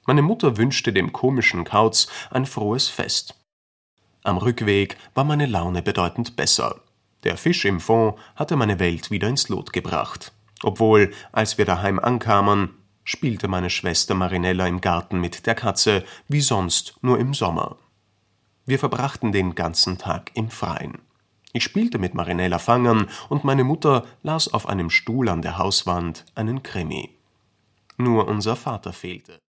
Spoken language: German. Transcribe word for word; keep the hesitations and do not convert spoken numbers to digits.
Meine Mutter wünschte dem komischen Kauz ein frohes Fest. Am Rückweg war meine Laune bedeutend besser. Der Fisch im Fond hatte meine Welt wieder ins Lot gebracht. Obwohl, als wir daheim ankamen, spielte meine Schwester Marinella im Garten mit der Katze, wie sonst nur im Sommer. Wir verbrachten den ganzen Tag im Freien. Ich spielte mit Marinella Fangern und meine Mutter las auf einem Stuhl an der Hauswand einen Krimi. Nur unser Vater fehlte.